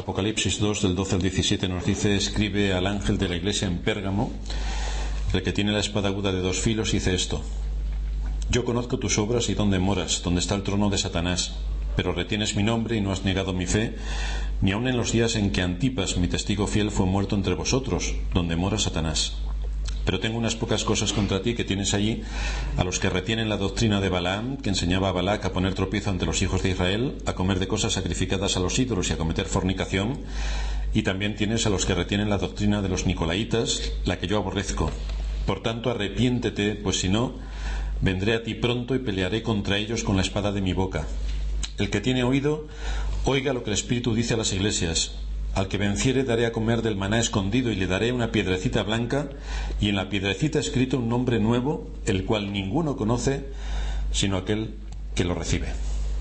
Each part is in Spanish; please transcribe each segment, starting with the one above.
Apocalipsis 2, del 12 al 17, nos dice: escribe al ángel de la iglesia en Pérgamo, el que tiene la espada aguda de 2 filos, y dice esto: yo conozco tus obras y dónde moras, donde está el trono de Satanás, pero retienes mi nombre y no has negado mi fe, ni aun en los días en que Antipas, mi testigo fiel, fue muerto entre vosotros, donde mora Satanás. Pero tengo unas pocas cosas contra ti, que tienes allí a los que retienen la doctrina de Balaam, que enseñaba a Balac a poner tropiezo ante los hijos de Israel, a comer de cosas sacrificadas a los ídolos y a cometer fornicación. Y también tienes a los que retienen la doctrina de los nicolaitas, la que yo aborrezco. Por tanto, arrepiéntete, pues si no, vendré a ti pronto y pelearé contra ellos con la espada de mi boca. El que tiene oído, oiga lo que el Espíritu dice a las iglesias. Al que venciere daré a comer del maná escondido, y le daré una piedrecita blanca, y en la piedrecita escrito un nombre nuevo, el cual ninguno conoce sino aquel que lo recibe.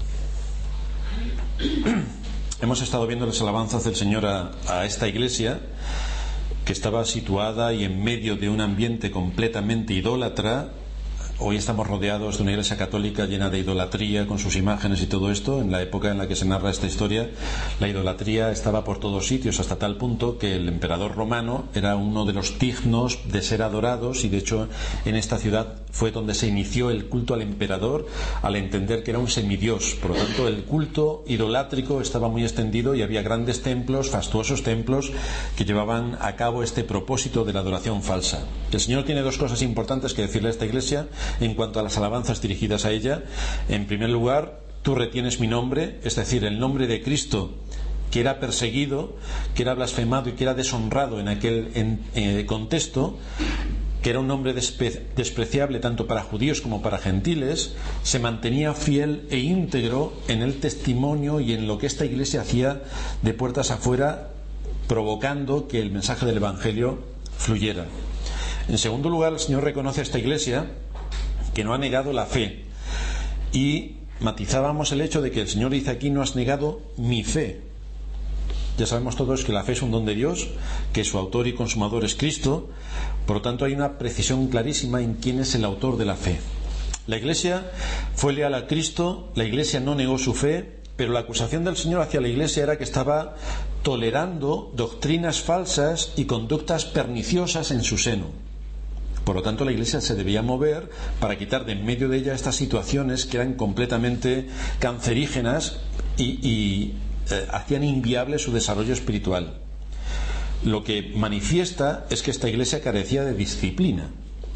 Hemos estado viendo las alabanzas del Señor a esta iglesia, que estaba situada y en medio de un ambiente completamente idólatra. Hoy estamos rodeados de una iglesia católica llena de idolatría, con sus imágenes y todo esto. En la época en la que se narra esta historia, la idolatría estaba por todos sitios, hasta tal punto que el emperador romano era uno de los dignos de ser adorados, y de hecho en esta ciudad fue donde se inició el culto al emperador, al entender que era un semidios. Por lo tanto, el culto idolátrico estaba muy extendido, y había grandes templos, fastuosos templos, que llevaban a cabo este propósito de la adoración falsa. El Señor tiene 2 cosas importantes que decirle a esta iglesia en cuanto a las alabanzas dirigidas a ella. En primer lugar, tú retienes mi nombre, es decir, el nombre de Cristo, que era perseguido, que era blasfemado y que era deshonrado en aquel contexto, que era un nombre despreciable tanto para judíos como para gentiles. Se mantenía fiel e íntegro en el testimonio y en lo que esta iglesia hacía de puertas afuera, provocando que el mensaje del Evangelio fluyera. En segundo lugar, el Señor reconoce a esta iglesia que no ha negado la fe, y matizábamos el hecho de que el Señor dice aquí: no has negado mi fe. Ya sabemos todos que la fe es un don de Dios, que su autor y consumador es Cristo. Por lo tanto, hay una precisión clarísima en quién es el autor de la fe. La iglesia fue leal a Cristo, la iglesia no negó su fe, pero la acusación del Señor hacia la iglesia era que estaba tolerando doctrinas falsas y conductas perniciosas en su seno. Por lo tanto, la iglesia se debía mover para quitar de en medio de ella estas situaciones que eran completamente cancerígenas y hacían inviable su desarrollo espiritual. Lo que manifiesta es que esta iglesia carecía de disciplina.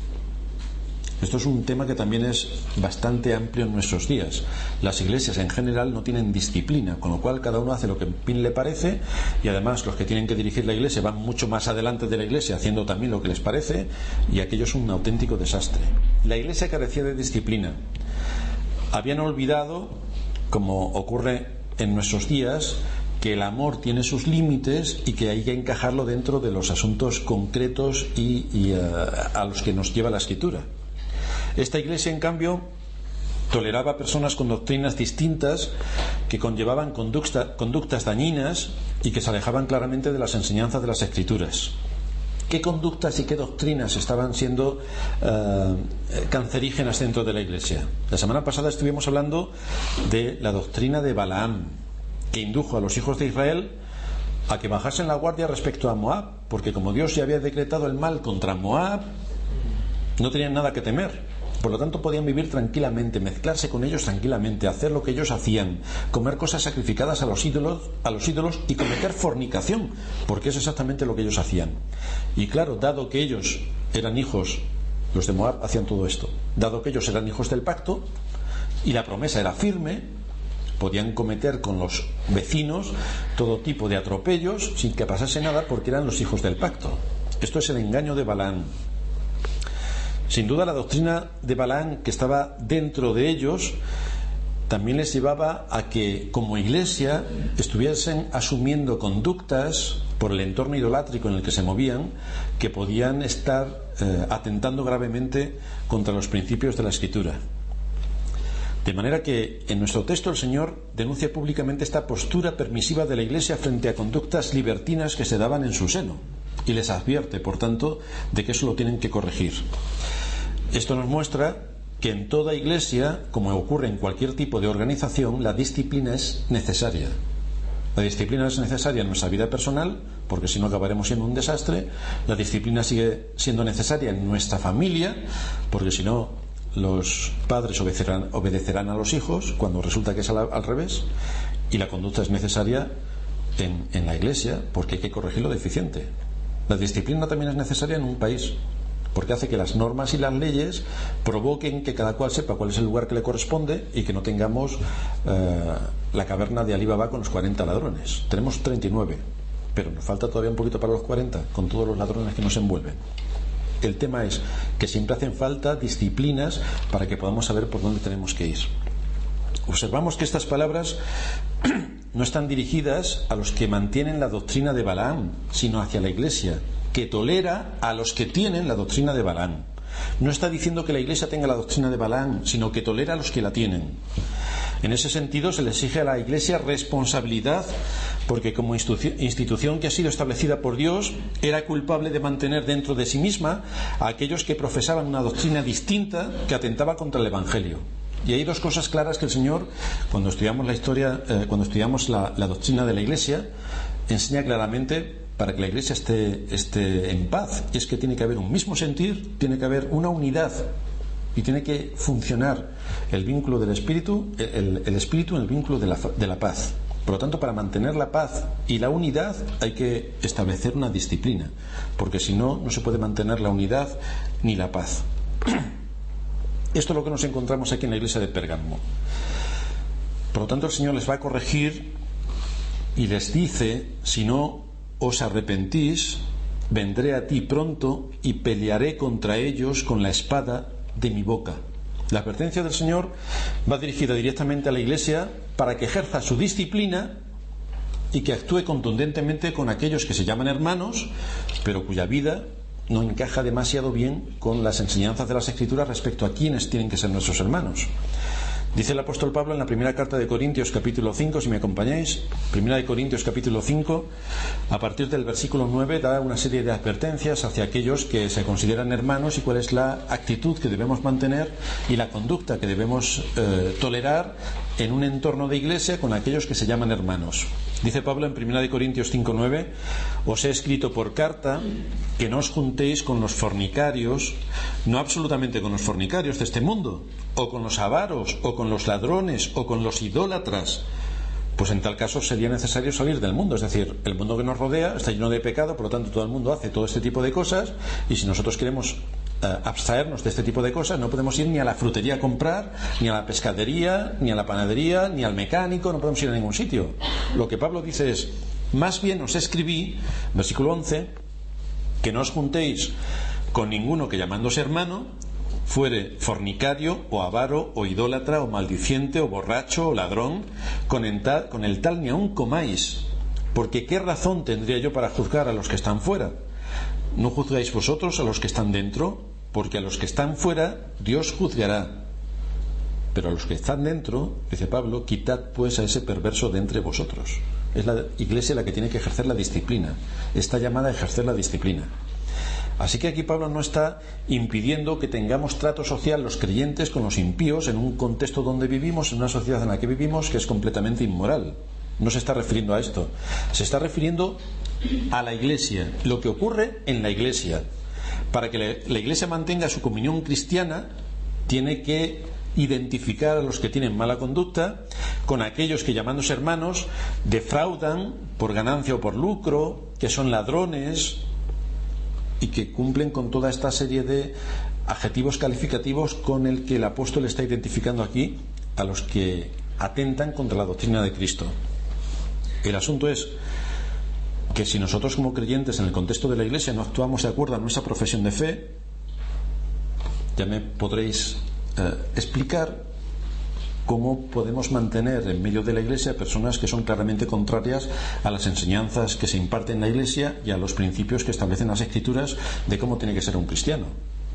Esto es un tema que también es bastante amplio en nuestros días. Las iglesias en general no tienen disciplina, con lo cual cada uno hace lo que bien le parece, y además los que tienen que dirigir la iglesia van mucho más adelante de la iglesia haciendo también lo que les parece, y aquello es un auténtico desastre. La iglesia carecía de disciplina. Habían olvidado, como ocurre en nuestros días, que el amor tiene sus límites y que hay que encajarlo dentro de los asuntos concretos y a los que nos lleva la Escritura. Esta iglesia, en cambio, toleraba a personas con doctrinas distintas, que conllevaban conductas dañinas y que se alejaban claramente de las enseñanzas de las Escrituras. ¿Qué conductas y qué doctrinas estaban siendo cancerígenas dentro de la iglesia? La semana pasada estuvimos hablando de la doctrina de Balaam, que indujo a los hijos de Israel a que bajasen la guardia respecto a Moab, porque como Dios ya había decretado el mal contra Moab, no tenían nada que temer. Por lo tanto, podían vivir tranquilamente, mezclarse con ellos tranquilamente, hacer lo que ellos hacían, comer cosas sacrificadas a los ídolos y cometer fornicación, porque es exactamente lo que ellos hacían. Y claro, dado que ellos eran hijos, los de Moab hacían todo esto, dado que ellos eran hijos del pacto y la promesa era firme, podían cometer con los vecinos todo tipo de atropellos sin que pasase nada, porque eran los hijos del pacto. Esto es el engaño de Balaam. Sin duda, la doctrina de Balaam, que estaba dentro de ellos, también les llevaba a que como iglesia estuviesen asumiendo conductas por el entorno idolátrico en el que se movían, que podían estar atentando gravemente contra los principios de la Escritura. De manera que en nuestro texto el Señor denuncia públicamente esta postura permisiva de la iglesia frente a conductas libertinas que se daban en su seno, y les advierte, por tanto, de que eso lo tienen que corregir. Esto nos muestra que en toda iglesia, como ocurre en cualquier tipo de organización, la disciplina es necesaria. La disciplina es necesaria en nuestra vida personal, porque si no acabaremos siendo un desastre. La disciplina sigue siendo necesaria en nuestra familia, porque si no los padres obedecerán a los hijos, cuando resulta que es al revés. Y la conducta es necesaria en la iglesia, porque hay que corregir lo deficiente. La disciplina también es necesaria en un país, porque hace que las normas y las leyes provoquen que cada cual sepa cuál es el lugar que le corresponde y que no tengamos la caverna de Alí Baba con los 40 ladrones. Tenemos 39, pero nos falta todavía un poquito para los 40, con todos los ladrones que nos envuelven. El tema es que siempre hacen falta disciplinas para que podamos saber por dónde tenemos que ir. Observamos que estas palabras no están dirigidas a los que mantienen la doctrina de Balaam, sino hacia la iglesia, que tolera a los que tienen la doctrina de Balaam. No está diciendo que la iglesia tenga la doctrina de Balaam, sino que tolera a los que la tienen. En ese sentido se le exige a la iglesia responsabilidad, porque como institución que ha sido establecida por Dios, era culpable de mantener dentro de sí misma a aquellos que profesaban una doctrina distinta que atentaba contra el Evangelio. Y hay dos cosas claras que el Señor, cuando estudiamos la historia, cuando estudiamos la doctrina de la iglesia, enseña claramente para que la iglesia esté en paz. Y es que tiene que haber un mismo sentir, tiene que haber una unidad y tiene que funcionar el vínculo del espíritu, el espíritu en el vínculo de la paz. Por lo tanto, para mantener la paz y la unidad hay que establecer una disciplina, porque si no, no se puede mantener la unidad ni la paz. Esto es lo que nos encontramos aquí en la iglesia de Pérgamo. Por lo tanto, el Señor les va a corregir y les dice: si no os arrepentís, vendré a ti pronto y pelearé contra ellos con la espada de mi boca. La advertencia del Señor va dirigida directamente a la iglesia para que ejerza su disciplina y que actúe contundentemente con aquellos que se llaman hermanos, pero cuya vida no encaja demasiado bien con las enseñanzas de las Escrituras respecto a quiénes tienen que ser nuestros hermanos. Dice el apóstol Pablo en la primera carta de Corintios capítulo 5, si me acompañáis, primera de Corintios capítulo 5, a partir del versículo 9 da una serie de advertencias hacia aquellos que se consideran hermanos y cuál es la actitud que debemos mantener y la conducta que debemos tolerar en un entorno de iglesia con aquellos que se llaman hermanos. Dice Pablo en primera de Corintios 5:9: os he escrito por carta que no os juntéis con los fornicarios, no absolutamente con los fornicarios de este mundo, o con los avaros, o con los ladrones, o con los idólatras, pues en tal caso sería necesario salir del mundo. Es decir, el mundo que nos rodea está lleno de pecado, por lo tanto todo el mundo hace todo este tipo de cosas, y si nosotros queremos abstraernos de este tipo de cosas, no podemos ir ni a la frutería a comprar, ni a la pescadería, ni a la panadería, ni al mecánico, no podemos ir a ningún sitio. Lo que Pablo dice es: más bien os escribí, versículo 11, que no os juntéis con ninguno que llamándose hermano fuere fornicario, o avaro, o idólatra, o maldiciente, o borracho, o ladrón, con el tal ni aun comáis, porque ¿qué razón tendría yo para juzgar a los que están fuera? ¿No juzgáis vosotros a los que están dentro? Porque a los que están fuera Dios juzgará, pero a los que están dentro, dice Pablo, quitad pues a ese perverso de entre vosotros. Es la iglesia la que tiene que ejercer la disciplina, está llamada a ejercer la disciplina. Así que aquí Pablo no está impidiendo que tengamos trato social los creyentes con los impíos en un contexto donde vivimos, en una sociedad en la que vivimos que es completamente inmoral. No se está refiriendo a esto, se está refiriendo a la iglesia, lo que ocurre en la iglesia. Para que la iglesia mantenga su comunión cristiana, tiene que identificar a los que tienen mala conducta con aquellos que, llamándose hermanos, defraudan por ganancia o por lucro, que son ladrones y que cumplen con toda esta serie de adjetivos calificativos con el que el apóstol está identificando aquí a los que atentan contra la doctrina de Cristo. El asunto es que si nosotros como creyentes en el contexto de la iglesia no actuamos de acuerdo a nuestra profesión de fe, ya me podréis explicar cómo podemos mantener en medio de la iglesia personas que son claramente contrarias a las enseñanzas que se imparten en la iglesia y a los principios que establecen las Escrituras de cómo tiene que ser un cristiano.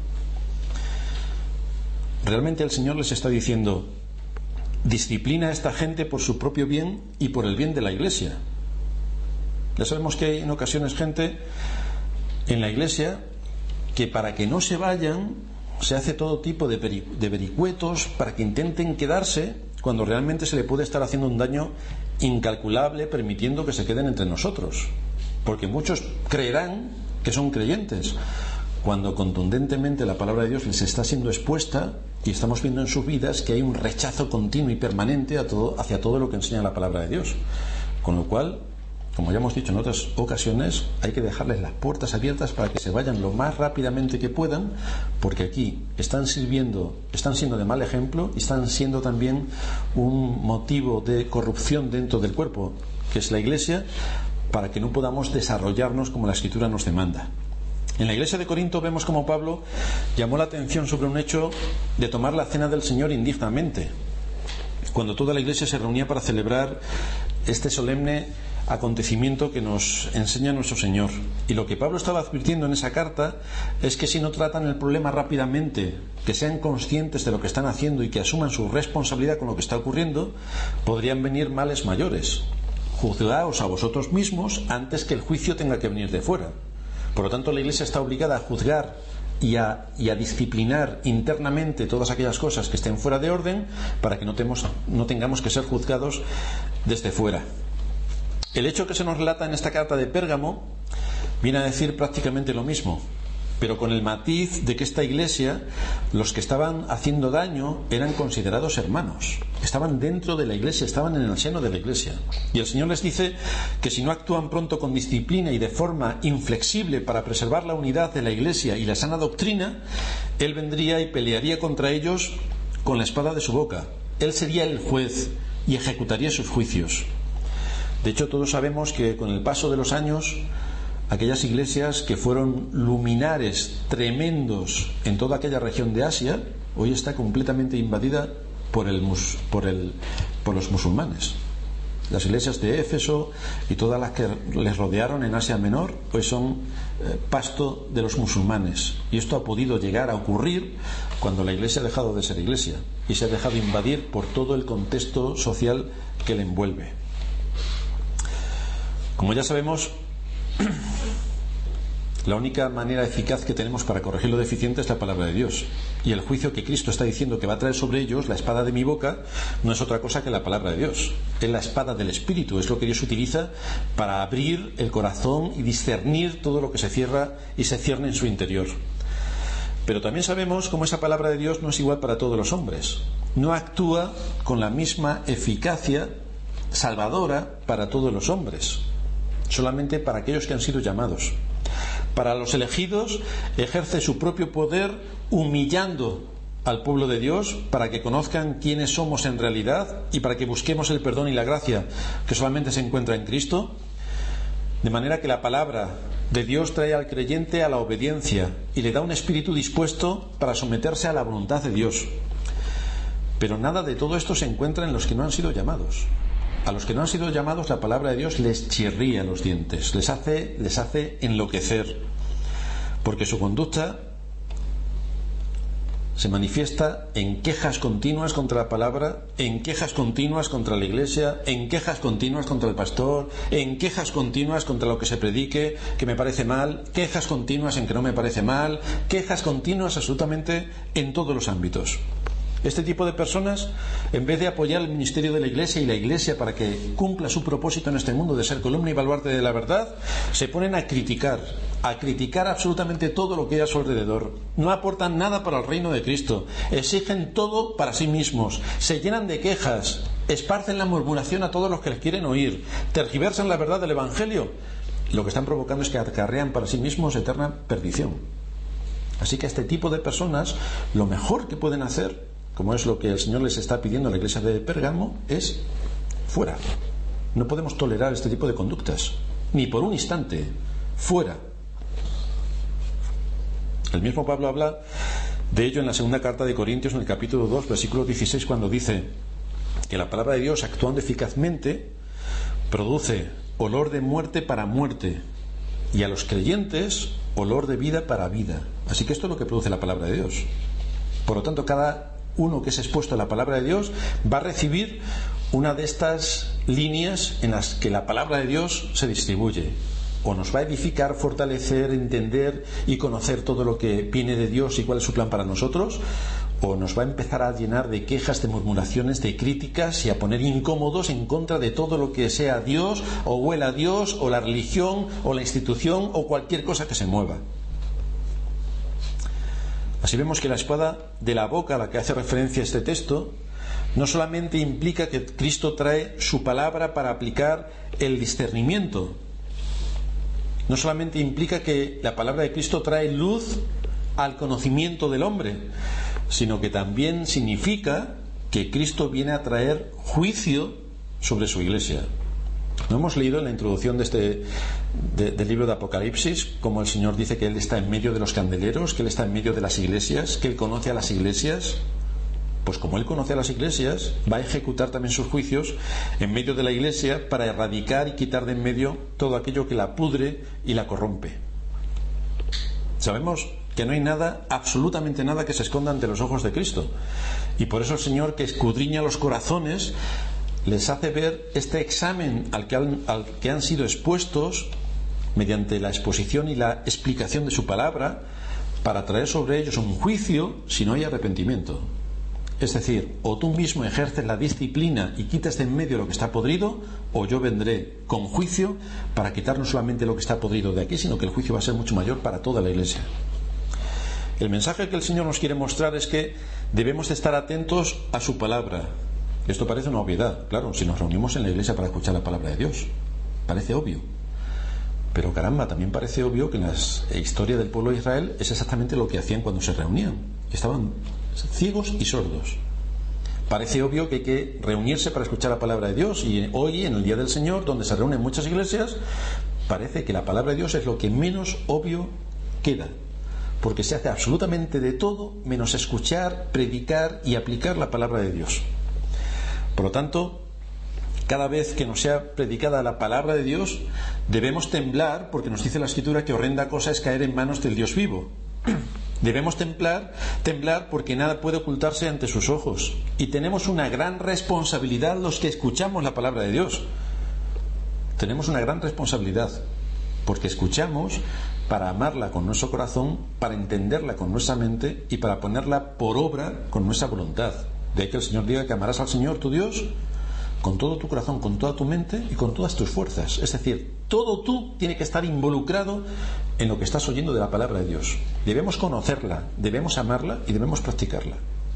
Realmente el Señor les está diciendo: disciplina a esta gente por su propio bien y por el bien de la iglesia. Ya sabemos que hay en ocasiones gente en la iglesia que, para que no se vayan, se hace todo tipo de vericuetos para que intenten quedarse cuando realmente se le puede estar haciendo un daño incalculable permitiendo que se queden entre nosotros, porque muchos creerán que son creyentes cuando contundentemente la palabra de Dios les está siendo expuesta y estamos viendo en sus vidas que hay un rechazo continuo y permanente hacia todo lo que enseña la palabra de Dios, con lo cual, como ya hemos dicho en otras ocasiones, hay que dejarles las puertas abiertas para que se vayan lo más rápidamente que puedan, porque aquí están siendo de mal ejemplo y están siendo también un motivo de corrupción dentro del cuerpo, que es la Iglesia, para que no podamos desarrollarnos como la Escritura nos demanda. En la iglesia de Corinto vemos como Pablo llamó la atención sobre un hecho de tomar la cena del Señor indignamente, cuando toda la iglesia se reunía para celebrar este solemne acontecimiento que nos enseña nuestro Señor. Y lo que Pablo estaba advirtiendo en esa carta es que si no tratan el problema rápidamente, que sean conscientes de lo que están haciendo y que asuman su responsabilidad con lo que está ocurriendo, podrían venir males mayores. Juzgaos a vosotros mismos antes que el juicio tenga que venir de fuera. Por lo tanto, la Iglesia está obligada a juzgar y a disciplinar internamente todas aquellas cosas que estén fuera de orden para que no tengamos que ser juzgados desde fuera. El hecho que se nos relata en esta carta de Pérgamo viene a decir prácticamente lo mismo, pero con el matiz de que esta iglesia, los que estaban haciendo daño eran considerados hermanos, estaban dentro de la iglesia, estaban en el seno de la iglesia, y el Señor les dice que si no actúan pronto con disciplina y de forma inflexible para preservar la unidad de la iglesia y la sana doctrina, Él vendría y pelearía contra ellos con la espada de su boca. Él sería el juez y ejecutaría sus juicios. De hecho, todos sabemos que con el paso de los años, aquellas iglesias que fueron luminares tremendos en toda aquella región de Asia, hoy está completamente invadida por los musulmanes. Las iglesias de Éfeso y todas las que les rodearon en Asia Menor hoy son pasto de los musulmanes, y esto ha podido llegar a ocurrir cuando la iglesia ha dejado de ser iglesia y se ha dejado invadir por todo el contexto social que le envuelve. Como ya sabemos, la única manera eficaz que tenemos para corregir lo deficiente es la palabra de Dios, y el juicio que Cristo está diciendo que va a traer sobre ellos, la espada de mi boca, no es otra cosa que la palabra de Dios. Es la espada del Espíritu, es lo que Dios utiliza para abrir el corazón y discernir todo lo que se cierra y se cierne en su interior. Pero también sabemos cómo esa palabra de Dios no es igual para todos los hombres, no actúa con la misma eficacia salvadora para todos los hombres, solamente para aquellos que han sido llamados. Para los elegidos ejerce su propio poder humillando al pueblo de Dios para que conozcan quiénes somos en realidad y para que busquemos el perdón y la gracia que solamente se encuentra en Cristo, de manera que la palabra de Dios trae al creyente a la obediencia y le da un espíritu dispuesto para someterse a la voluntad de Dios. Pero nada de todo esto se encuentra en los que no han sido llamados. A los que no han sido llamados, la palabra de Dios les chirría los dientes, les hace enloquecer, porque su conducta se manifiesta en quejas continuas contra la palabra, en quejas continuas contra la iglesia, en quejas continuas contra el pastor, en quejas continuas contra lo que se predique, que me parece mal, quejas continuas en que no me parece mal, quejas continuas absolutamente en todos los ámbitos. Este tipo de personas, en vez de apoyar el ministerio de la Iglesia y la Iglesia para que cumpla su propósito en este mundo de ser columna y baluarte de la verdad, se ponen a criticar absolutamente todo lo que hay a su alrededor. No aportan nada para el reino de Cristo, exigen todo para sí mismos, se llenan de quejas, esparcen la murmuración a todos los que les quieren oír, tergiversan la verdad del Evangelio. Lo que están provocando es que acarrean para sí mismos eterna perdición. Así que a este tipo de personas, lo mejor que pueden hacer, como es lo que el Señor les está pidiendo a la iglesia de Pérgamo, es fuera. No podemos tolerar este tipo de conductas, ni por un instante. Fuera. El mismo Pablo habla de ello en la segunda carta de Corintios, en el capítulo 2, versículo 16, cuando dice que la palabra de Dios, actuando eficazmente, produce olor de muerte para muerte, y a los creyentes olor de vida para vida. Así que esto es lo que produce la palabra de Dios. Por lo tanto, cada uno que es expuesto a la palabra de Dios va a recibir una de estas líneas en las que la palabra de Dios se distribuye. O nos va a edificar, fortalecer, entender y conocer todo lo que viene de Dios y cuál es su plan para nosotros, o nos va a empezar a llenar de quejas, de murmuraciones, de críticas y a poner incómodos en contra de todo lo que sea Dios o huela a Dios o la religión o la institución o cualquier cosa que se mueva. Así vemos que la espada de la boca a la que hace referencia este texto no solamente implica que Cristo trae su palabra para aplicar el discernimiento, no solamente implica que la palabra de Cristo trae luz al conocimiento del hombre, sino que también significa que Cristo viene a traer juicio sobre su iglesia. ¿No hemos leído en la introducción del libro de Apocalipsis cómo el Señor dice que Él está en medio de los candeleros, que Él está en medio de las iglesias, que Él conoce a las iglesias? Pues como Él conoce a las iglesias, va a ejecutar también sus juicios en medio de la iglesia para erradicar y quitar de en medio todo aquello que la pudre y la corrompe. Sabemos que no hay nada, absolutamente nada, que se esconda ante los ojos de Cristo, y por eso el Señor, que escudriña los corazones, les hace ver este examen al que han sido expuestos mediante la exposición y la explicación de su palabra, para traer sobre ellos un juicio si no hay arrepentimiento. Es decir, o tú mismo ejerces la disciplina y quitas de en medio lo que está podrido, o yo vendré con juicio para quitar no solamente lo que está podrido de aquí, sino que el juicio va a ser mucho mayor para toda la iglesia. El mensaje que el Señor nos quiere mostrar es que debemos de estar atentos a su palabra. Esto parece una obviedad, claro, si nos reunimos en la iglesia para escuchar la palabra de Dios, parece obvio. Pero caramba, también parece obvio que en la historia del pueblo de Israel es exactamente lo que hacían cuando se reunían. Estaban ciegos y sordos. Parece obvio que hay que reunirse para escuchar la palabra de Dios, y hoy, en el Día del Señor, donde se reúnen muchas iglesias, parece que la palabra de Dios es lo que menos obvio queda, porque se hace absolutamente de todo menos escuchar, predicar y aplicar la palabra de Dios. Por lo tanto, cada vez que nos sea predicada la palabra de Dios, debemos temblar, porque nos dice la Escritura que horrenda cosa es caer en manos del Dios vivo. Debemos temblar porque nada puede ocultarse ante sus ojos, y tenemos una gran responsabilidad los que escuchamos la palabra de Dios. Tenemos una gran responsabilidad, porque escuchamos para amarla con nuestro corazón, para entenderla con nuestra mente y para ponerla por obra con nuestra voluntad. De ahí que el Señor diga que amarás al Señor tu Dios con todo tu corazón, con toda tu mente y con todas tus fuerzas. Es decir, todo tú tiene que estar involucrado en lo que estás oyendo de la palabra de Dios. Debemos conocerla, debemos amarla y debemos practicarla.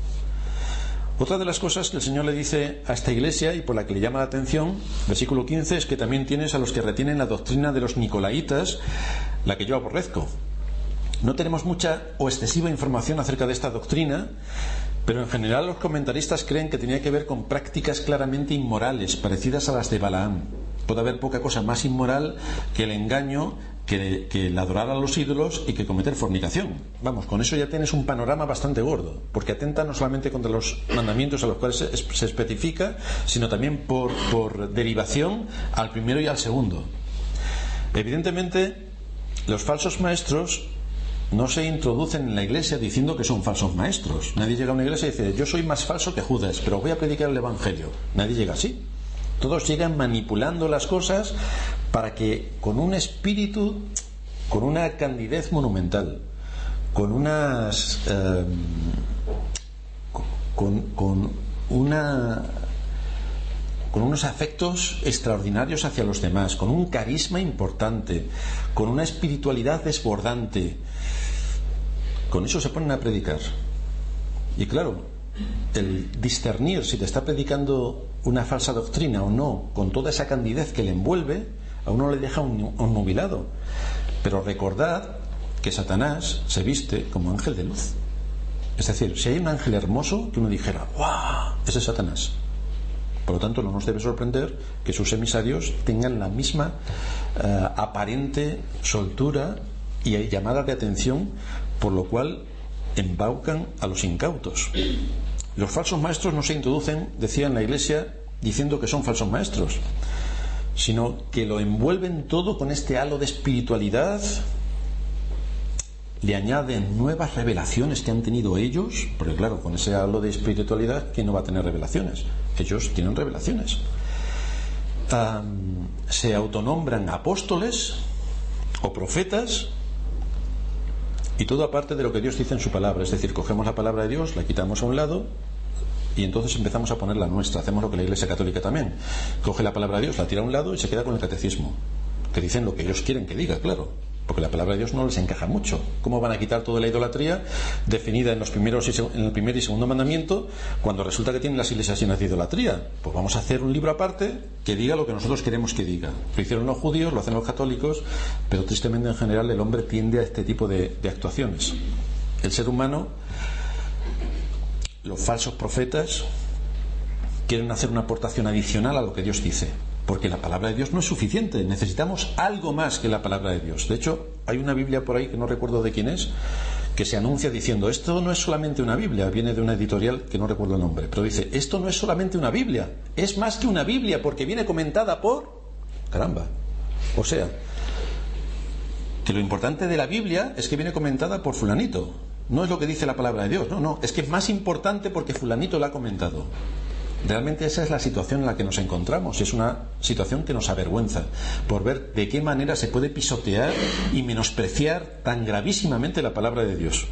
Otra de las cosas que el Señor le dice a esta iglesia, y por la que le llama la atención, versículo 15, es que también tienes a los que retienen la doctrina de los nicolaitas, la que yo aborrezco. No tenemos mucha o excesiva información acerca de esta doctrina, pero en general los comentaristas creen que tenía que ver con prácticas claramente inmorales, parecidas a las de Balaam. Puede haber poca cosa más inmoral que el engaño, que el adorar a los ídolos y que cometer fornicación. Vamos, con eso ya tienes un panorama bastante gordo, porque atenta no solamente contra los mandamientos a los cuales se especifica, sino también por derivación al primero y al segundo. Evidentemente, los falsos maestros no se introducen en la iglesia diciendo que son falsos maestros. Nadie llega a una iglesia y dice: yo soy más falso que Judas, pero voy a predicar el evangelio. Nadie llega así. Todos llegan manipulando las cosas para que, con un espíritu, con una candidez monumental, con unas con unos afectos extraordinarios hacia los demás, con un carisma importante, con una espiritualidad desbordante, con eso se ponen a predicar. Y claro, el discernir si te está predicando una falsa doctrina o no, con toda esa candidez que le envuelve, a uno le deja un nubilado. Pero recordad que Satanás se viste como ángel de luz. Es decir, si hay un ángel hermoso, que uno dijera: ¡guau! Ese es Satanás. Por lo tanto, no nos debe sorprender que sus emisarios tengan la misma aparente soltura y llamada de atención, por lo cual embaucan a los incautos. Los falsos maestros no se introducen, decía, en la iglesia diciendo que son falsos maestros, sino que lo envuelven todo con este halo de espiritualidad, le añaden nuevas revelaciones que han tenido ellos, porque claro, con ese halo de espiritualidad, ¿quién no va a tener revelaciones? Ellos tienen revelaciones. Se autonombran apóstoles o profetas, Y todo aparte de lo que Dios dice en su palabra. Es decir, cogemos la palabra de Dios, la quitamos a un lado y entonces empezamos a poner la nuestra. Hacemos lo que la Iglesia Católica también. Coge la palabra de Dios, la tira a un lado y se queda con el catecismo, que dicen lo que ellos quieren que diga, claro, porque la palabra de Dios no les encaja mucho. ¿Cómo van a quitar toda la idolatría definida en el primer y segundo mandamiento cuando resulta que tienen las iglesias llenas de idolatría? Pues vamos a hacer un libro aparte que diga lo que nosotros queremos que diga. Lo hicieron los judíos, lo hacen los católicos, pero tristemente en general el hombre tiende a este tipo de actuaciones. El ser humano, los falsos profetas, quieren hacer una aportación adicional a lo que Dios dice, porque la palabra de Dios no es suficiente, necesitamos algo más que la palabra de Dios. De hecho, hay una Biblia por ahí que no recuerdo de quién es, que se anuncia diciendo: esto no es solamente una Biblia, viene de una editorial que no recuerdo el nombre, pero dice: esto no es solamente una Biblia, es más que una Biblia, porque viene comentada por... caramba, o sea, que lo importante de la Biblia es que viene comentada por fulanito, no es lo que dice la palabra de Dios, no, es que es más importante porque fulanito la ha comentado. Realmente esa es la situación en la que nos encontramos. Es una situación que nos avergüenza por ver de qué manera se puede pisotear y menospreciar tan gravísimamente la palabra de Dios.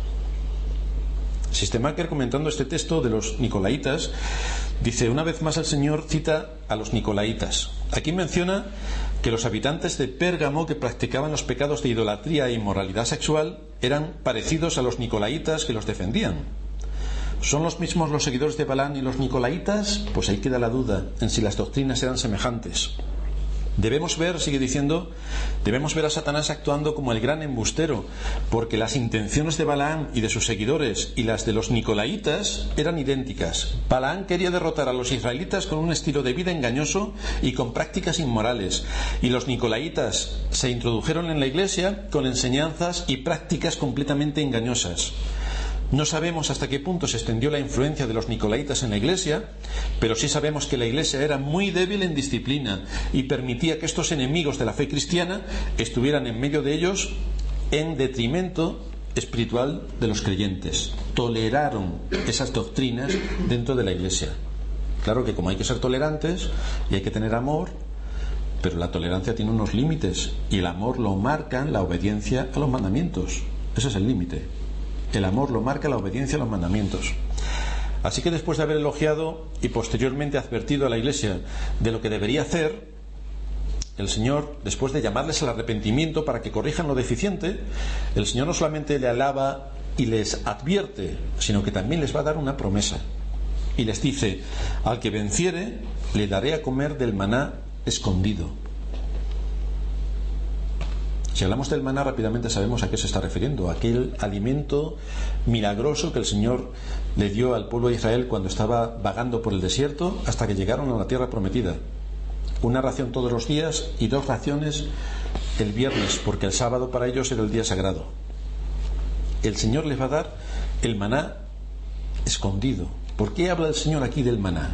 Sistemacher, comentando este texto de los nicolaitas, dice: una vez más el Señor cita a los nicolaitas. Aquí menciona que los habitantes de Pérgamo, que practicaban los pecados de idolatría e inmoralidad sexual, eran parecidos a los nicolaitas que los defendían. ¿Son los mismos los seguidores de Balaam y los nicolaitas? Pues ahí queda la duda en si las doctrinas eran semejantes. Debemos ver, sigue diciendo, debemos ver a Satanás actuando como el gran embustero, porque las intenciones de Balaam y de sus seguidores y las de los nicolaitas eran idénticas. Balaam quería derrotar a los israelitas con un estilo de vida engañoso y con prácticas inmorales, y los nicolaitas se introdujeron en la iglesia con enseñanzas y prácticas completamente engañosas. No sabemos hasta qué punto se extendió la influencia de los nicolaitas en la iglesia, pero sí sabemos que la iglesia era muy débil en disciplina y permitía que estos enemigos de la fe cristiana estuvieran en medio de ellos en detrimento espiritual de los creyentes. Toleraron esas doctrinas dentro de la iglesia. Claro que como hay que ser tolerantes y hay que tener amor, pero la tolerancia tiene unos límites y el amor lo marca la obediencia a los mandamientos. Ese es el límite. El amor lo marca la obediencia a los mandamientos. Así que después de haber elogiado y posteriormente advertido a la iglesia de lo que debería hacer, el Señor, después de llamarles al arrepentimiento para que corrijan lo deficiente, el Señor no solamente le alaba y les advierte, sino que también les va a dar una promesa. Y les dice: al que venciere, le daré a comer del maná escondido. Si hablamos del maná, rápidamente sabemos a qué se está refiriendo: aquel alimento milagroso que el Señor le dio al pueblo de Israel cuando estaba vagando por el desierto hasta que llegaron a la tierra prometida. Una ración todos los días y 2 raciones el viernes, porque el sábado para ellos era el día sagrado. El Señor les va a dar el maná escondido. ¿Por qué habla el Señor aquí del maná?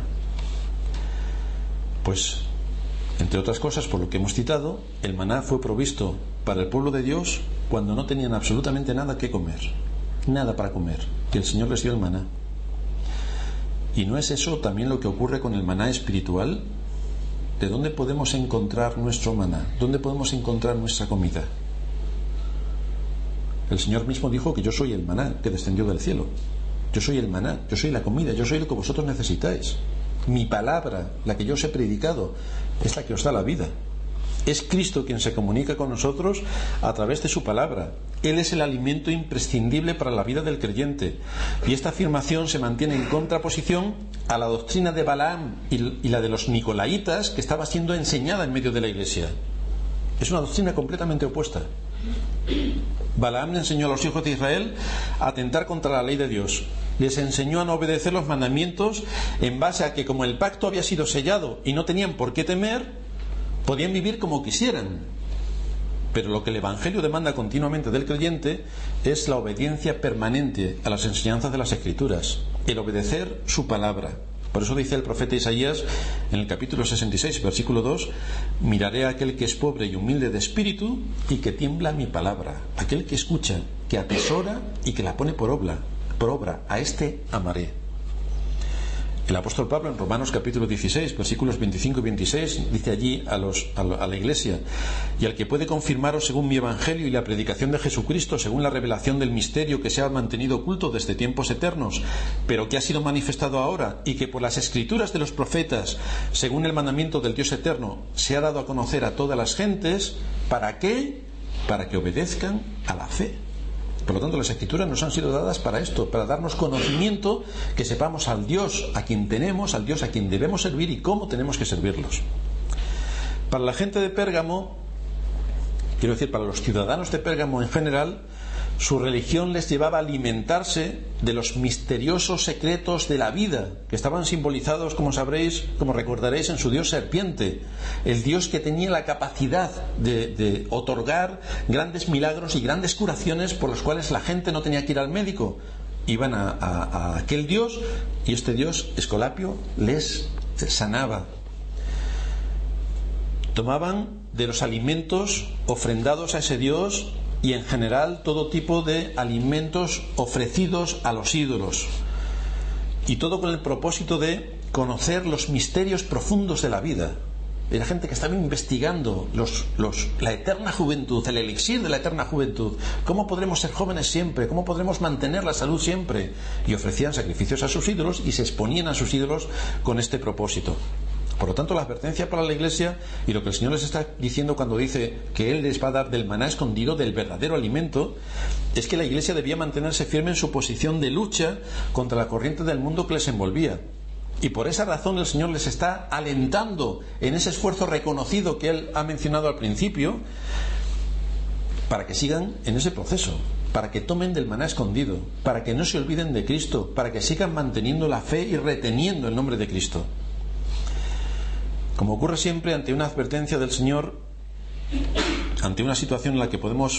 Pues, entre otras cosas, por lo que hemos citado, el maná fue provisto para el pueblo de Dios cuando no tenían absolutamente nada que comer, nada para comer, que el Señor les dio el maná. ¿Y no es eso también lo que ocurre con el maná espiritual? ¿De dónde podemos encontrar nuestro maná? ¿Dónde podemos encontrar nuestra comida? El Señor mismo dijo que yo soy el maná que descendió del cielo. Yo soy el maná, yo soy la comida, yo soy lo que vosotros necesitáis. Mi palabra, la que yo os he predicado, es la que os da la vida. Es Cristo quien se comunica con nosotros a través de su palabra. Él es el alimento imprescindible para la vida del creyente. Y esta afirmación se mantiene en contraposición a la doctrina de Balaam y la de los nicolaitas, que estaba siendo enseñada en medio de la iglesia. Es una doctrina completamente opuesta. Balaam enseñó a los hijos de Israel a atentar contra la ley de Dios. Les enseñó a no obedecer los mandamientos en base a que, como el pacto había sido sellado y no tenían por qué temer, podían vivir como quisieran. Pero lo que el Evangelio demanda continuamente del creyente es la obediencia permanente a las enseñanzas de las Escrituras, el obedecer su palabra. Por eso dice el profeta Isaías en el capítulo 66, versículo 2: miraré a aquel que es pobre y humilde de espíritu y que tiembla mi palabra. Aquel que escucha, que atesora y que la pone por obra, a este amaré. El apóstol Pablo en Romanos capítulo 16, versículos 25 y 26, dice allí a la iglesia: y al que puede confirmaros según mi evangelio y la predicación de Jesucristo, según la revelación del misterio que se ha mantenido oculto desde tiempos eternos, pero que ha sido manifestado ahora, y que por las escrituras de los profetas, según el mandamiento del Dios eterno, se ha dado a conocer a todas las gentes. ¿Para qué? Para que obedezcan a la fe. Por lo tanto, las escrituras nos han sido dadas para esto, para darnos conocimiento, que sepamos al Dios a quien tenemos, al Dios a quien debemos servir y cómo tenemos que servirlos. Para la gente de Pérgamo, quiero decir, para los ciudadanos de Pérgamo en general, su religión les llevaba a alimentarse de los misteriosos secretos de la vida, que estaban simbolizados, como sabréis, como recordaréis, en su dios serpiente, el dios que tenía la capacidad de otorgar grandes milagros y grandes curaciones por los cuales la gente no tenía que ir al médico. Iban a aquel dios, y este dios, Escolapio, les sanaba. Tomaban de los alimentos ofrendados a ese dios, y en general todo tipo de alimentos ofrecidos a los ídolos, y todo con el propósito de conocer los misterios profundos de la vida. Era gente que estaba investigando la eterna juventud, el elixir de la eterna juventud, cómo podremos ser jóvenes siempre, cómo podremos mantener la salud siempre, y ofrecían sacrificios a sus ídolos y se exponían a sus ídolos con este propósito. Por lo tanto, la advertencia para la Iglesia, y lo que el Señor les está diciendo cuando dice que Él les va a dar del maná escondido, del verdadero alimento, es que la Iglesia debía mantenerse firme en su posición de lucha contra la corriente del mundo que les envolvía. Y por esa razón el Señor les está alentando en ese esfuerzo reconocido que Él ha mencionado al principio, para que sigan en ese proceso, para que tomen del maná escondido, para que no se olviden de Cristo, para que sigan manteniendo la fe y reteniendo el nombre de Cristo. Como ocurre siempre ante una advertencia del Señor, ante una situación en la que podemos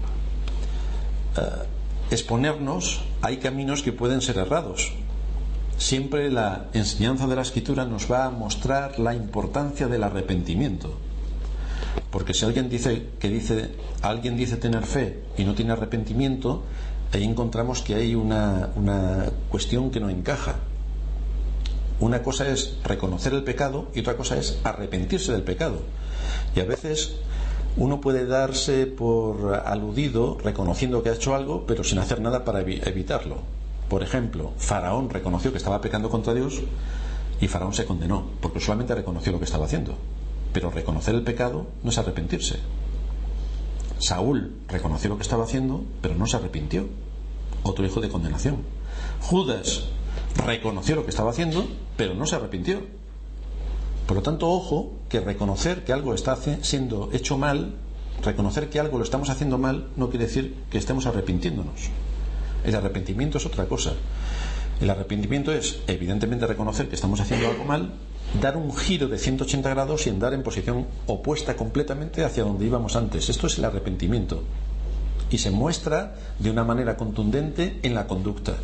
exponernos, hay caminos que pueden ser errados. Siempre la enseñanza de la Escritura nos va a mostrar la importancia del arrepentimiento. Porque si alguien dice tener fe y no tiene arrepentimiento, ahí encontramos que hay una cuestión que no encaja. Una cosa es reconocer el pecado y otra cosa es arrepentirse del pecado. Y a veces uno puede darse por aludido reconociendo que ha hecho algo, pero sin hacer nada para evitarlo. Por ejemplo, Faraón reconoció que estaba pecando contra Dios y Faraón se condenó porque solamente reconoció lo que estaba haciendo. Pero reconocer el pecado no es arrepentirse. Saúl reconoció lo que estaba haciendo, pero no se arrepintió. Otro hijo de condenación. Judas reconoció lo que estaba haciendo, pero no se arrepintió. Por lo tanto, ojo, que reconocer que algo está siendo hecho mal, reconocer que algo lo estamos haciendo mal, no quiere decir que estemos arrepintiéndonos. El arrepentimiento es otra cosa. El arrepentimiento es, evidentemente, reconocer que estamos haciendo algo mal, dar un giro de 180 grados y andar en posición opuesta completamente hacia donde íbamos antes. Esto es el arrepentimiento. Y se muestra de una manera contundente en la conducta.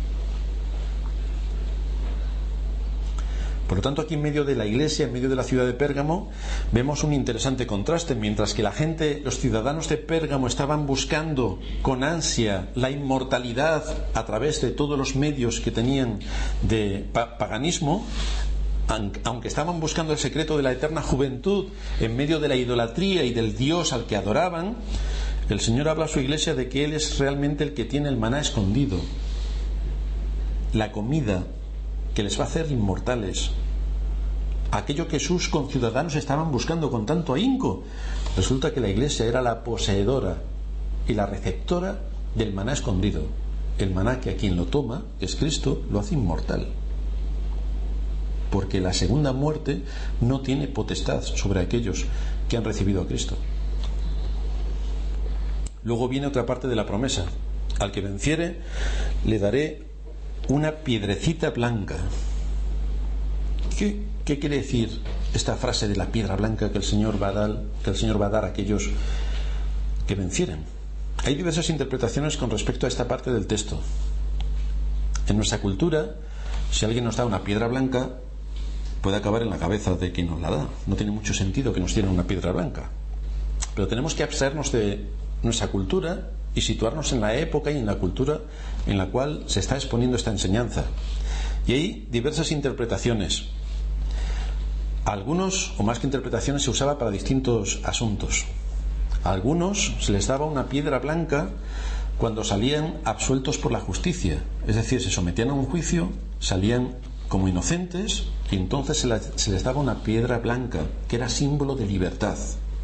Por lo tanto, aquí en medio de la iglesia, en medio de la ciudad de Pérgamo, vemos un interesante contraste. Mientras que los ciudadanos de Pérgamo estaban buscando con ansia la inmortalidad a través de todos los medios que tenían de paganismo, aunque estaban buscando el secreto de la eterna juventud en medio de la idolatría y del Dios al que adoraban, el Señor habla a su iglesia de que Él es realmente el que tiene el maná escondido, la comida que les va a hacer inmortales, aquello que sus conciudadanos estaban buscando con tanto ahínco. Resulta que la iglesia era la poseedora y la receptora del maná escondido, el maná que a quien lo toma, que es Cristo, lo hace inmortal, porque la segunda muerte no tiene potestad sobre aquellos que han recibido a Cristo. Luego viene otra parte de la promesa: al que venciere le daré una piedrecita blanca. ¿Qué quiere decir esta frase de la piedra blanca que el Señor va a dar a aquellos que vencieren? Hay diversas interpretaciones con respecto a esta parte del texto. En nuestra cultura, si alguien nos da una piedra blanca, puede acabar en la cabeza de quien nos la da. No tiene mucho sentido que nos dieran una piedra blanca. Pero tenemos que abstraernos de nuestra cultura y situarnos en la época y en la cultura en la cual se está exponiendo esta enseñanza. Y hay diversas interpretaciones. Algunos, o más que interpretaciones, se usaba para distintos asuntos. A algunos se les daba una piedra blanca cuando salían absueltos por la justicia, es decir, se sometían a un juicio, salían como inocentes y entonces se les daba una piedra blanca que era símbolo de libertad.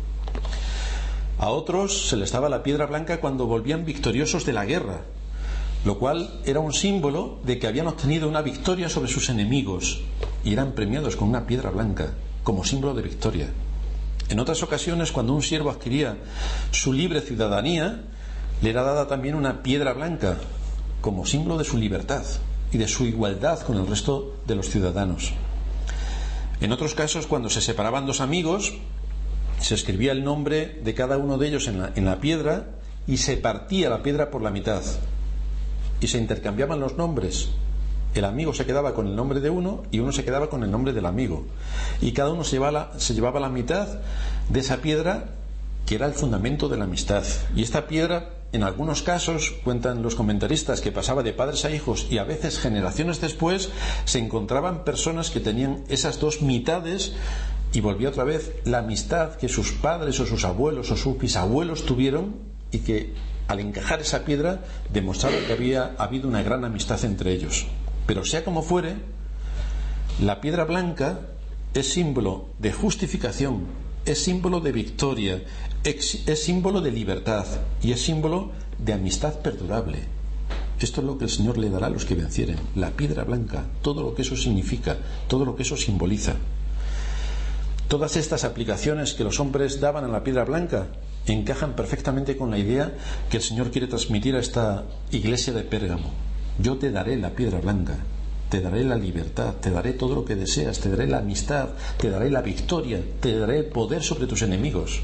A otros se les daba la piedra blanca cuando volvían victoriosos de la guerra, lo cual era un símbolo de que habían obtenido una victoria sobre sus enemigos y eran premiados con una piedra blanca como símbolo de victoria. En otras ocasiones, cuando un siervo adquiría su libre ciudadanía, le era dada también una piedra blanca como símbolo de su libertad y de su igualdad con el resto de los ciudadanos. En otros casos, cuando se separaban dos amigos, se escribía el nombre de cada uno de ellos en la piedra y se partía la piedra por la mitad y se intercambiaban los nombres. El amigo se quedaba con el nombre de uno y uno se quedaba con el nombre del amigo, y cada uno se llevaba la mitad de esa piedra que era el fundamento de la amistad. Y esta piedra, en algunos casos, cuentan los comentaristas, que pasaba de padres a hijos, y a veces generaciones después se encontraban personas que tenían esas dos mitades y volvía otra vez la amistad que sus padres o sus abuelos o sus bisabuelos tuvieron, y que al encajar esa piedra demostraba que había habido una gran amistad entre ellos. Pero sea como fuere, la piedra blanca es símbolo de justificación, es símbolo de victoria, es símbolo de libertad y es símbolo de amistad perdurable. Esto es lo que el Señor le dará a los que vencieren, la piedra blanca, todo lo que eso significa, todo lo que eso simboliza. Todas estas aplicaciones que los hombres daban a la piedra blanca encajan perfectamente con la idea que el Señor quiere transmitir a esta iglesia de Pérgamo. Yo te daré la piedra blanca, te daré la libertad, te daré todo lo que deseas, te daré la amistad, te daré la victoria, te daré el poder sobre tus enemigos.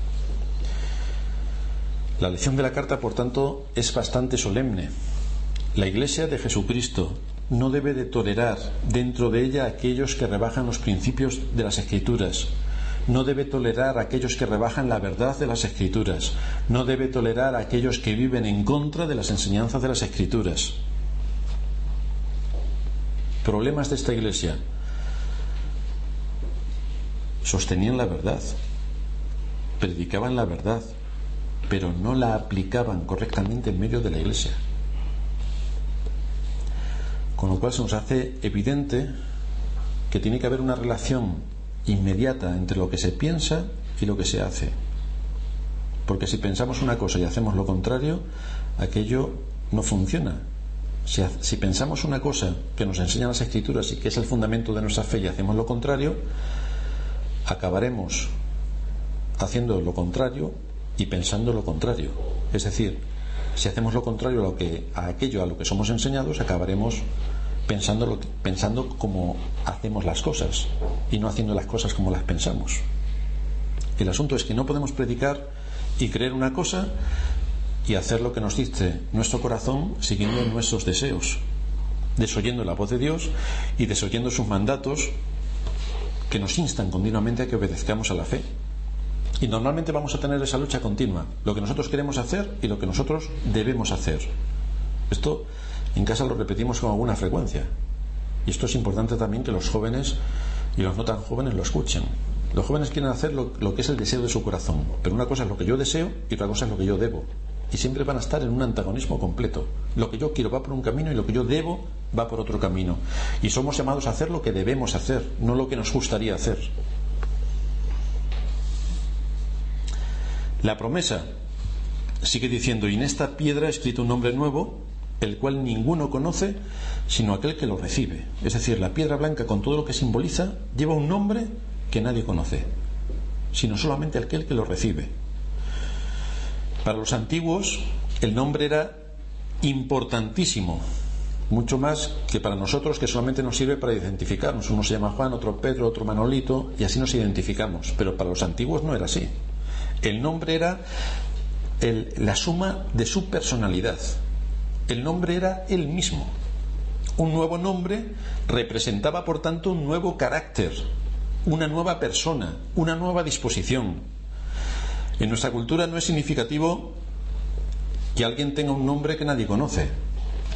La lección de la carta, por tanto, es bastante solemne. La iglesia de Jesucristo no debe de tolerar dentro de ella a aquellos que rebajan los principios de las Escrituras. No debe tolerar a aquellos que rebajan la verdad de las Escrituras. No debe tolerar a aquellos que viven en contra de las enseñanzas de las Escrituras. Problemas de esta iglesia: sostenían la verdad, predicaban la verdad, pero no la aplicaban correctamente en medio de la iglesia. Con lo cual se nos hace evidente que tiene que haber una relación inmediata entre lo que se piensa y lo que se hace. Porque si pensamos una cosa y hacemos lo contrario, aquello no funciona. Si pensamos una cosa que nos enseñan las Escrituras y que es el fundamento de nuestra fe y hacemos lo contrario, acabaremos haciendo lo contrario y pensando lo contrario. Es decir, si hacemos lo contrario a aquello a lo que somos enseñados, acabaremos pensando como hacemos las cosas y no haciendo las cosas como las pensamos. El asunto es que no podemos predicar y creer una cosa y hacer lo que nos dice nuestro corazón siguiendo nuestros deseos, desoyendo la voz de Dios y desoyendo sus mandatos que nos instan continuamente a que obedezcamos a la fe. Y normalmente vamos a tener esa lucha continua, lo que nosotros queremos hacer y lo que nosotros debemos hacer. Esto en casa lo repetimos con alguna frecuencia, y esto es importante también que los jóvenes y los no tan jóvenes lo escuchen. Los jóvenes quieren hacer lo que es el deseo de su corazón, pero una cosa es lo que yo deseo y otra cosa es lo que yo debo, y siempre van a estar en un antagonismo completo. Lo que yo quiero va por un camino y lo que yo debo va por otro camino, y somos llamados a hacer lo que debemos hacer, no lo que nos gustaría hacer. La promesa sigue diciendo: y en esta piedra he escrito un nombre nuevo, el cual ninguno conoce sino aquel que lo recibe. Es decir, la piedra blanca, con todo lo que simboliza, lleva un nombre que nadie conoce, sino solamente aquel que lo recibe. Para los antiguos el nombre era importantísimo, mucho más que para nosotros, que solamente nos sirve para identificarnos. Uno se llama Juan, otro Pedro, otro Manolito, y así nos identificamos. Pero para los antiguos no era así. El nombre era la suma de su personalidad. El nombre era él mismo. Un nuevo nombre representaba, por tanto, un nuevo carácter, una nueva persona, una nueva disposición. En nuestra cultura no es significativo que alguien tenga un nombre que nadie conoce.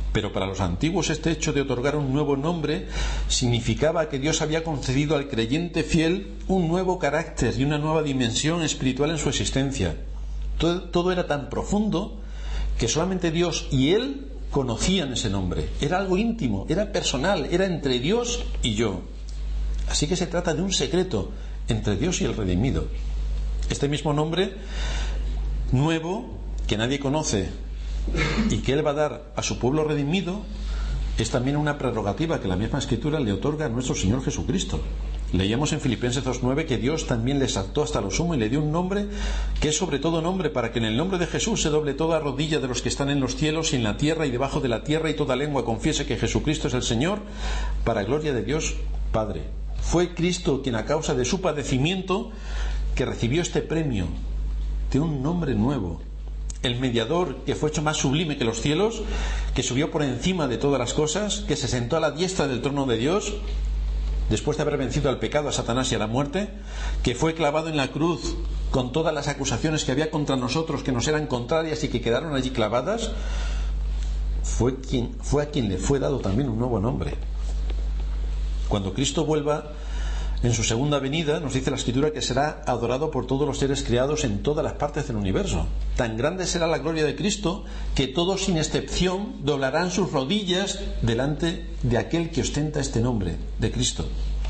Pero para los antiguos este hecho de otorgar un nuevo nombre significaba que Dios había concedido al creyente fiel un nuevo carácter y una nueva dimensión espiritual en su existencia. Todo era tan profundo que solamente Dios y Él conocían ese nombre. Era algo íntimo, era personal, era entre Dios y yo. Así que se trata de un secreto entre Dios y el redimido. Este mismo nombre nuevo que nadie conoce y que Él va a dar a su pueblo redimido es también una prerrogativa que la misma Escritura le otorga a nuestro Señor Jesucristo. Leíamos en Filipenses 2:9 que Dios también le exaltó hasta lo sumo y le dio un nombre que es sobre todo nombre, para que en el nombre de Jesús se doble toda rodilla de los que están en los cielos y en la tierra y debajo de la tierra, y toda lengua confiese que Jesucristo es el Señor, para gloria de Dios Padre. Fue Cristo quien, a causa de su padecimiento, que recibió este premio de un nombre nuevo. El mediador que fue hecho más sublime que los cielos, que subió por encima de todas las cosas, que se sentó a la diestra del trono de Dios después de haber vencido al pecado, a Satanás y a la muerte, que fue clavado en la cruz con todas las acusaciones que había contra nosotros, que nos eran contrarias y que quedaron allí clavadas, fue a quien le fue dado también un nuevo nombre. Cuando Cristo vuelva en su segunda venida, nos dice la Escritura que será adorado por todos los seres creados en todas las partes del universo. Tan grande será la gloria de Cristo que todos sin excepción doblarán sus rodillas delante de aquel que ostenta este nombre, de Cristo.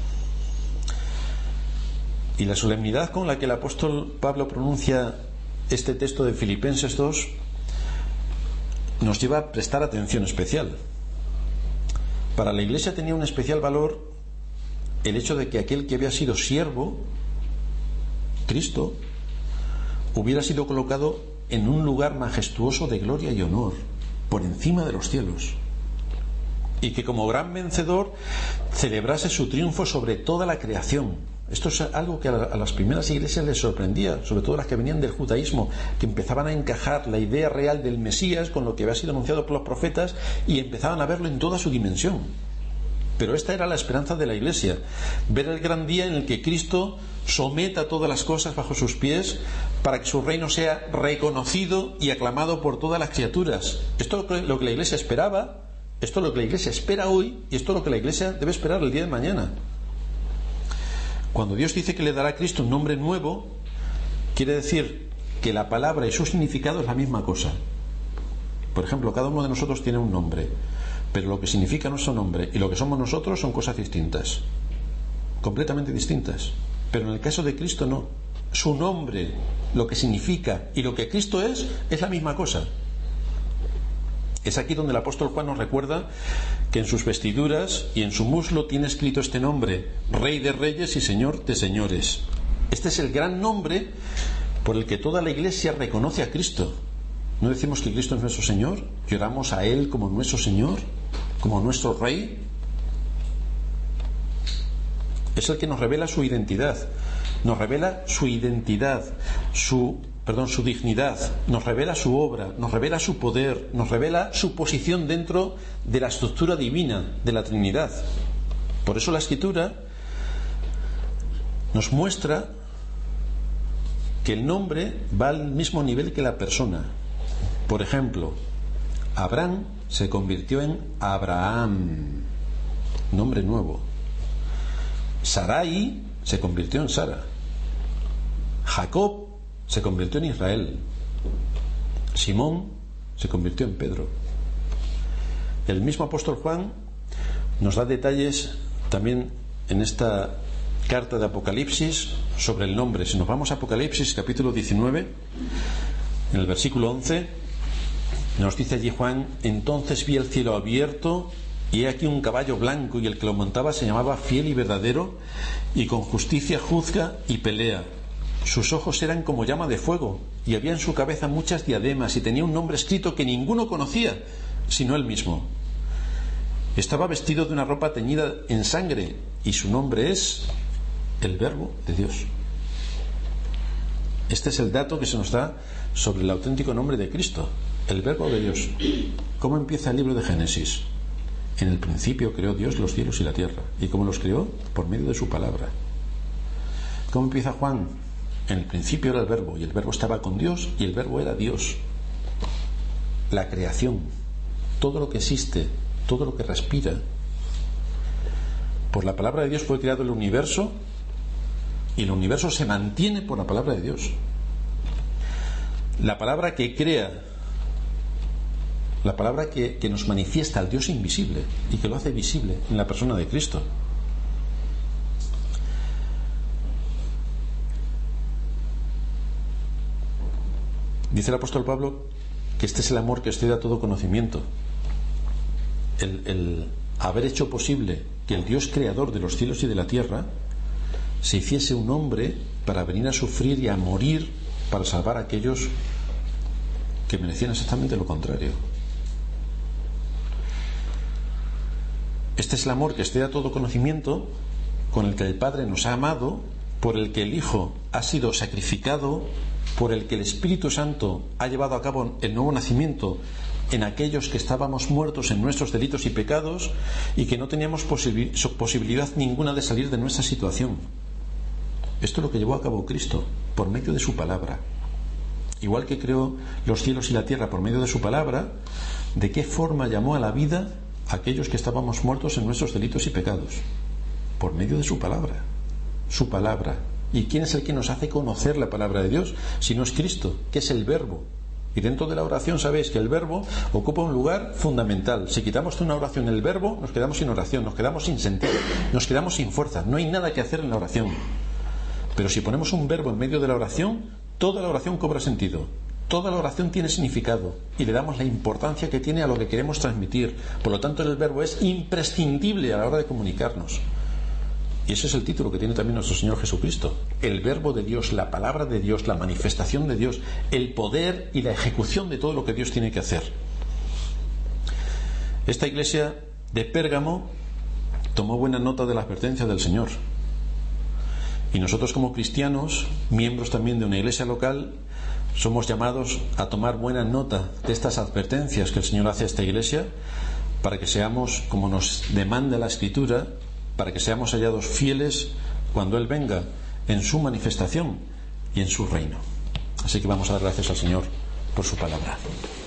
Y la solemnidad con la que el apóstol Pablo pronuncia este texto de Filipenses 2 nos lleva a prestar atención especial. Para la Iglesia tenía un especial valor el hecho de que aquel que había sido siervo, Cristo, hubiera sido colocado en un lugar majestuoso de gloria y honor, por encima de los cielos, y que como gran vencedor celebrase su triunfo sobre toda la creación. Esto es algo que a las primeras iglesias les sorprendía, sobre todo las que venían del judaísmo, que empezaban a encajar la idea real del Mesías con lo que había sido anunciado por los profetas y empezaban a verlo en toda su dimensión. Pero esta era la esperanza de la Iglesia, ver el gran día en el que Cristo someta todas las cosas bajo sus pies para que su reino sea reconocido y aclamado por todas las criaturas. Esto es lo que la Iglesia esperaba, esto es lo que la Iglesia espera hoy, y esto es lo que la Iglesia debe esperar el día de mañana. Cuando Dios dice que le dará a Cristo un nombre nuevo, quiere decir que la palabra y su significado es la misma cosa. Por ejemplo, cada uno de nosotros tiene un nombre, pero lo que significa nuestro nombre y lo que somos nosotros son cosas distintas, completamente distintas. Pero en el caso de Cristo no. Su nombre, lo que significa y lo que Cristo es la misma cosa. Es aquí donde el apóstol Juan nos recuerda que en sus vestiduras y en su muslo tiene escrito este nombre: Rey de Reyes y Señor de Señores. Este es el gran nombre por el que toda la Iglesia reconoce a Cristo. ¿No decimos que Cristo es nuestro Señor? ¿Lloramos a Él como nuestro Señor? ¿Como nuestro Rey? Es el que nos revela su identidad. Nos revela su identidad, su dignidad, nos revela su obra, nos revela su poder, nos revela su posición dentro de la estructura divina de la Trinidad. Por eso la Escritura nos muestra que el nombre va al mismo nivel que la persona. Por ejemplo, Abraham se convirtió en Abraham, nombre nuevo. Sarai se convirtió en Sara. Jacob se convirtió en Israel. Simón se convirtió en Pedro. El mismo apóstol Juan nos da detalles también en esta carta de Apocalipsis sobre el nombre. Si nos vamos a Apocalipsis capítulo 19, en el versículo 11, nos dice allí Juan: entonces vi el cielo abierto, y he aquí un caballo blanco, y el que lo montaba se llamaba Fiel y Verdadero, y con justicia juzga y pelea. Sus ojos eran como llama de fuego, y había en su cabeza muchas diademas, y tenía un nombre escrito que ninguno conocía, sino él mismo. Estaba vestido de una ropa teñida en sangre, y su nombre es el Verbo de Dios. Este es el dato que se nos da sobre el auténtico nombre de Cristo, el Verbo de Dios. ¿Cómo empieza el libro de Génesis? En el principio creó Dios los cielos y la tierra. ¿Y cómo los creó? Por medio de su palabra. ¿Cómo empieza Juan? En el principio era el Verbo, y el Verbo estaba con Dios, y el Verbo era Dios. La creación. todo lo que existe, todo lo que respira. Por la palabra de Dios fue creado el universo, y el universo se mantiene por la palabra de Dios. La palabra que crea, la palabra que nos manifiesta al Dios invisible y que lo hace visible en la persona de Cristo. Dice el apóstol Pablo que este es el amor que excede a todo conocimiento. El haber hecho posible que el Dios creador de los cielos y de la tierra se hiciese un hombre para venir a sufrir y a morir para salvar a aquellos que merecían exactamente lo contrario. Este es el amor que excede a todo conocimiento, con el que el Padre nos ha amado, por el que el Hijo ha sido sacrificado, por el que el Espíritu Santo ha llevado a cabo el nuevo nacimiento en aquellos que estábamos muertos en nuestros delitos y pecados y que no teníamos posibilidad ninguna de salir de nuestra situación. Esto es lo que llevó a cabo Cristo por medio de su palabra. Igual que creó los cielos y la tierra por medio de su palabra, ¿de qué forma llamó a la vida a aquellos que estábamos muertos en nuestros delitos y pecados? Por medio de su palabra. Su palabra. ¿Y quién es el que nos hace conocer la palabra de Dios? Si no es Cristo, que es el Verbo. Y dentro de la oración sabéis que el Verbo ocupa un lugar fundamental. Si quitamos de una oración el Verbo, nos quedamos sin oración, nos quedamos sin sentido, nos quedamos sin fuerza. No hay nada que hacer en la oración. Pero si ponemos un verbo en medio de la oración, toda la oración cobra sentido. Toda la oración tiene significado y le damos la importancia que tiene a lo que queremos transmitir. Por lo tanto, el verbo es imprescindible a la hora de comunicarnos. Y ese es el título que tiene también nuestro Señor Jesucristo. El verbo de Dios, la palabra de Dios, la manifestación de Dios, el poder y la ejecución de todo lo que Dios tiene que hacer. Esta iglesia de Pérgamo tomó buena nota de la advertencia del Señor. Y nosotros como cristianos, miembros también de una iglesia local, somos llamados a tomar buena nota de estas advertencias que el Señor hace a esta iglesia, para que seamos, como nos demanda la Escritura, para que seamos hallados fieles cuando Él venga en su manifestación y en su reino. Así que vamos a dar gracias al Señor por su palabra.